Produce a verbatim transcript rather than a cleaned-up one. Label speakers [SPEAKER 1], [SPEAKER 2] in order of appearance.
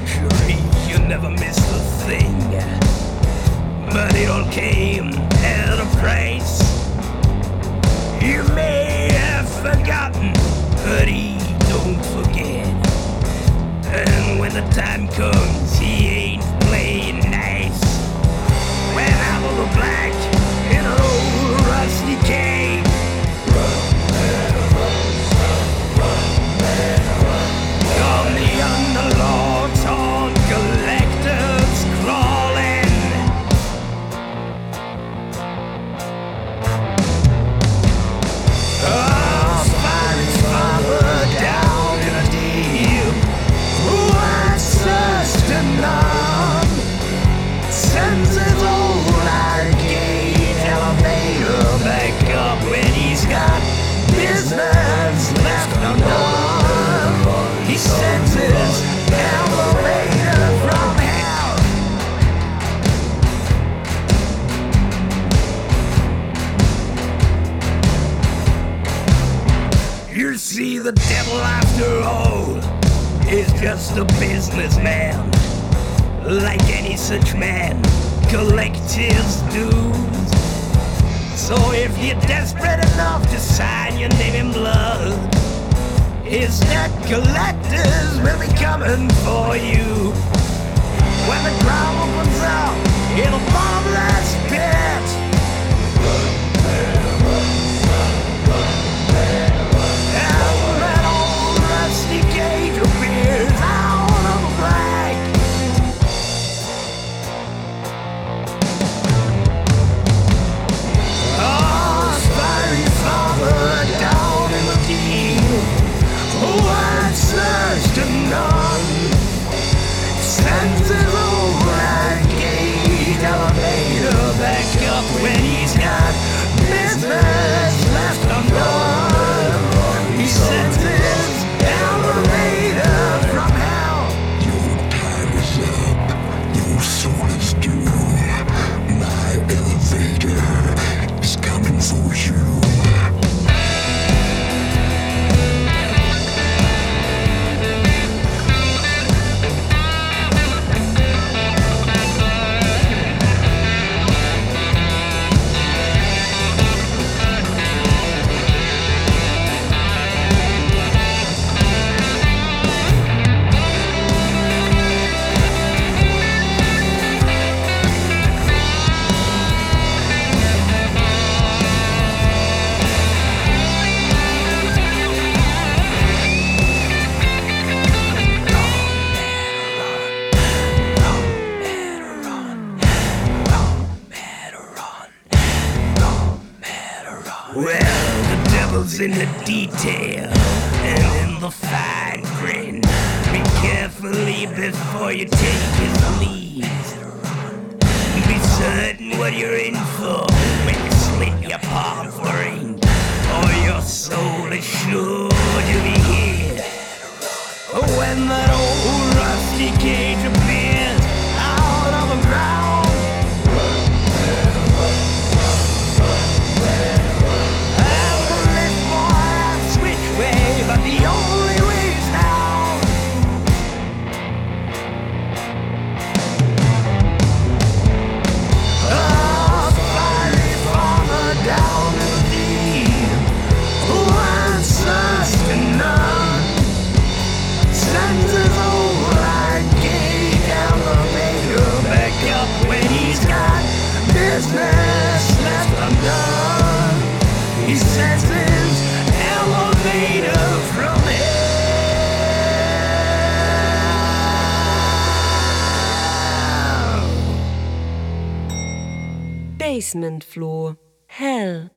[SPEAKER 1] luxury, you never missed a thing. But it all came at a price. You may have forgotten, but he don't forget. And when the time comes, he ain't playing nice. Went out of the black in an old rusty cave. On the underlords, on collectors crawling. Oh, Spidey's father down in a deep, who answers to none, sends his old arcade elevator back up when he's got business left undone. He sends his elevator from hell. You see, the devil after all is just a businessman. Like any such man, collect his dues. So if you're desperate enough to sign your name in blood, his debt collectors will be coming for you. When the ground opens up in a bottomless pit, and when that old rusty cage appears out of the black, oh, Spidey's father down in the deep, who answers to none, sends his old gate elevator back up when he's got business left undone. He sends his elevator from hell.
[SPEAKER 2] Your time is up. Your soul is due. My elevator is coming for you.
[SPEAKER 1] Well, the devil's in the detail and in the fine print. Be carefully before you take his lead. Be certain what you're in for when you slit your palm for ink, or your soul is sure to be here. When that old rusty cage appears out of the ground, but the only way's down. Oh, Spidey's father down in the deep, who answers to none, sends his old arcade elevator back up when he's got business left undone. He sends his elevator from hell.
[SPEAKER 3] Basement Floor. Hell.